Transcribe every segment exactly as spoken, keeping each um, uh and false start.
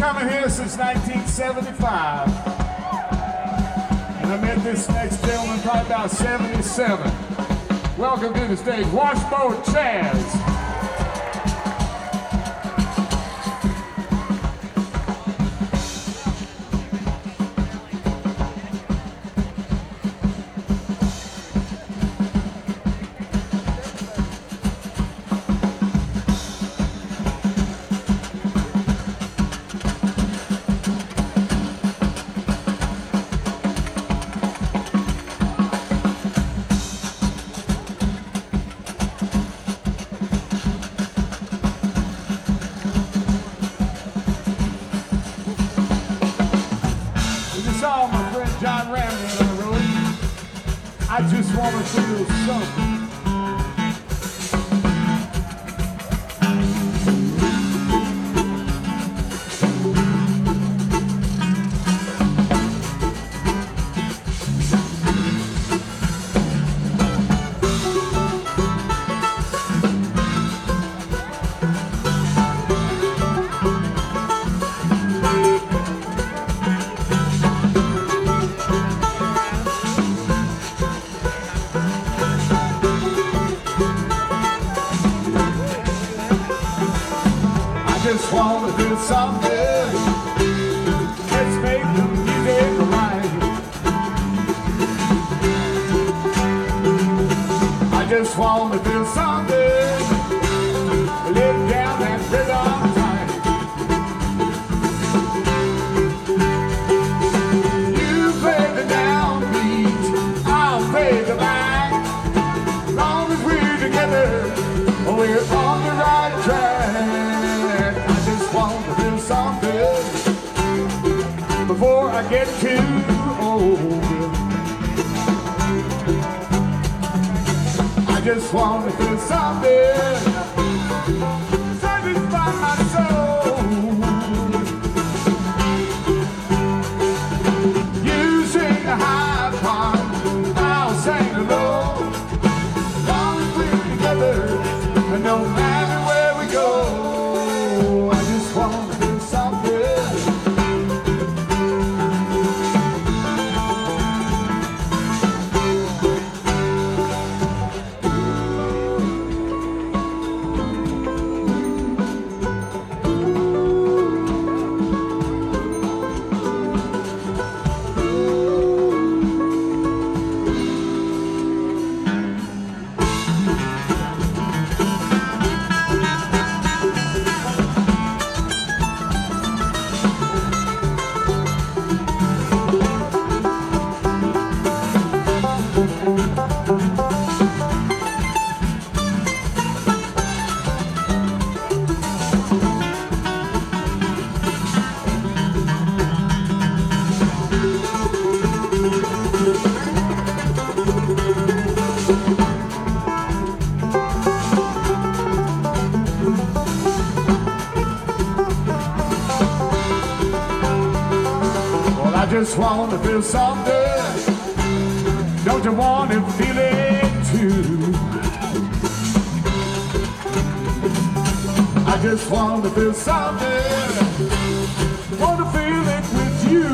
coming here since nineteen seventy-five. And I met this next gentleman probably about seventy-seven. Welcome to the stage, Washboard Chaz. I just want to feel something. Just want to do something. Let's make the music right. I just want to do something. Live down that rhythm tight. You play the downbeat, I'll play the back. As long as we're together, we're on the right track. Something before I get too old. I just want to do something, satisfy my soul. You sing the high part, I'll sing the low. As long as we're together, no matter where we go. I just want to I just want to feel something. Don't you want to feel it too? I just want to feel something. Want to feel it with you.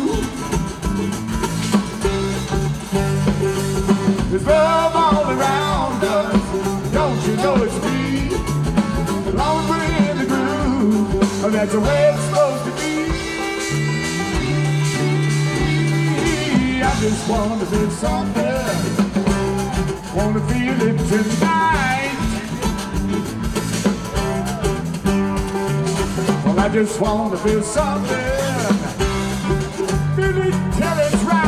There's love all around us. Don't you know it's free? As long as we're in the groove, that's the way it's supposed to be. I just want to feel something. Want to feel it tonight. Well, I just want to feel something. Feel it till it's right.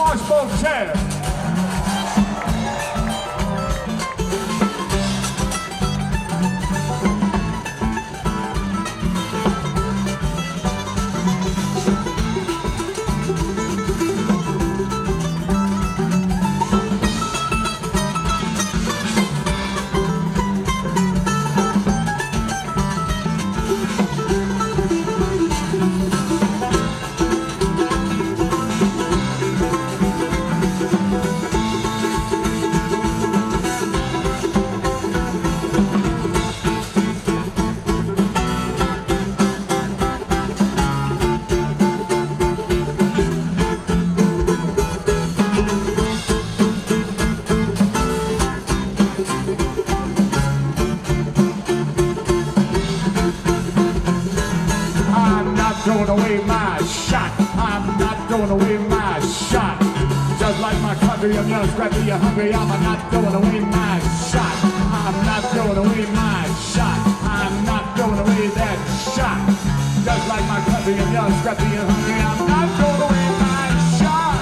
Washboard Chairs. Throwing away my shot. I'm not throwing away my shot. Just like my country, I'm young, scrappy, you're hungry. I'm not throwing away my shot. I'm not throwing away my shot. I'm not throwing away that shot. Just like my country, I'm young, scrappy, you're hungry. I'm not throwing away my shot.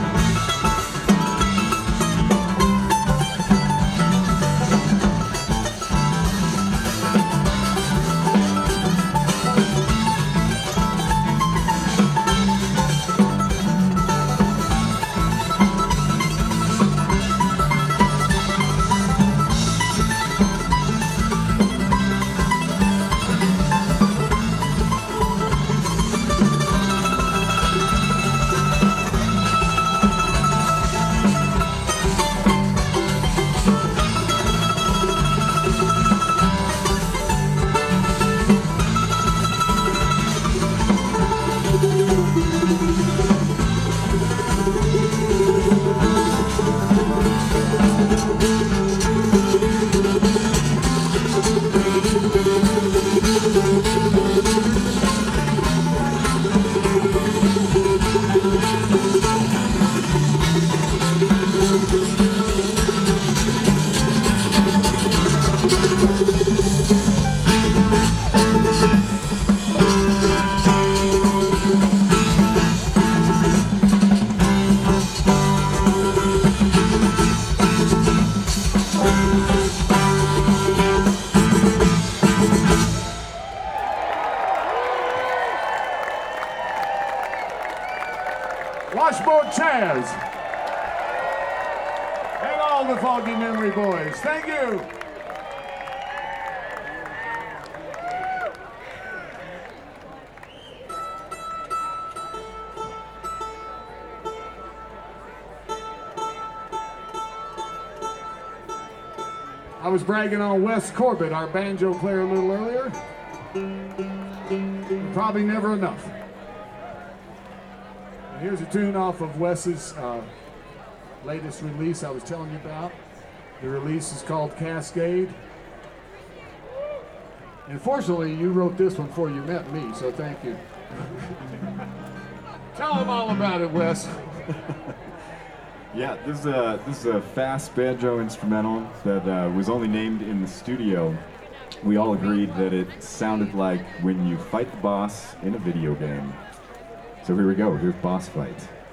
Washboard Chairs and all the Foggy Memory Boys. Thank you. I was bragging on Wes Corbett, our banjo player, a little earlier. Probably never enough. And here's a tune off of Wes's uh, latest release I was telling you about. The release is called Cascade. And fortunately, you wrote this one before you met me, so thank you. Tell them all about it, Wes. Yeah, this is a this is a fast banjo instrumental that uh, was only named in the studio. We all agreed that it sounded like when you fight the boss in a video game. So here we go. Here's Boss Fight.